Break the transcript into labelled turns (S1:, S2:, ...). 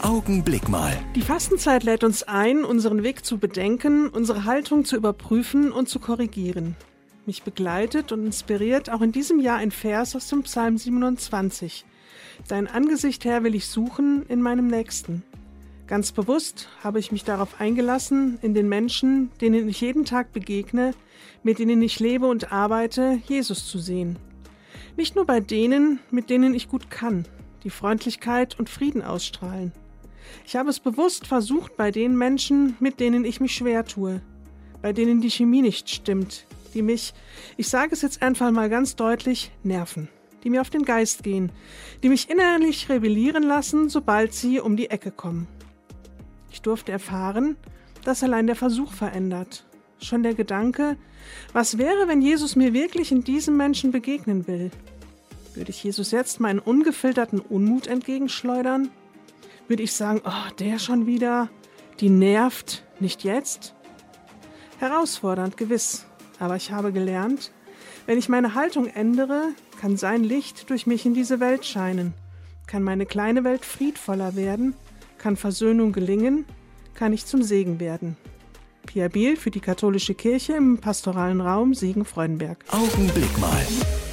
S1: Augenblick mal.
S2: Die Fastenzeit lädt uns ein, unseren Weg zu bedenken, unsere Haltung zu überprüfen und zu korrigieren. Mich begleitet und inspiriert auch in diesem Jahr ein Vers aus dem Psalm 27. Dein Angesicht, Herr, will ich suchen in meinem Nächsten. Ganz bewusst habe ich mich darauf eingelassen, in den Menschen, denen ich jeden Tag begegne, mit denen ich lebe und arbeite, Jesus zu sehen. Nicht nur bei denen, mit denen ich gut kann, die Freundlichkeit und Frieden ausstrahlen. Ich habe es bewusst versucht bei den Menschen, mit denen ich mich schwer tue, bei denen die Chemie nicht stimmt, die mich, ich sage es jetzt einfach mal ganz deutlich, nerven, die mir auf den Geist gehen, die mich innerlich rebellieren lassen, sobald sie um die Ecke kommen. Ich durfte erfahren, dass allein der Versuch verändert. Schon der Gedanke, was wäre, wenn Jesus mir wirklich in diesem Menschen begegnen will? Würde ich Jesus jetzt meinen ungefilterten Unmut entgegenschleudern? Würde ich sagen, oh, der schon wieder, die nervt, nicht jetzt? Herausfordernd, gewiss, aber ich habe gelernt, wenn ich meine Haltung ändere, kann sein Licht durch mich in diese Welt scheinen, kann meine kleine Welt friedvoller werden, kann Versöhnung gelingen, kann ich zum Segen werden. Pia Biel für die Katholische Kirche im pastoralen Raum Siegen-Freudenberg.
S1: Augenblick mal.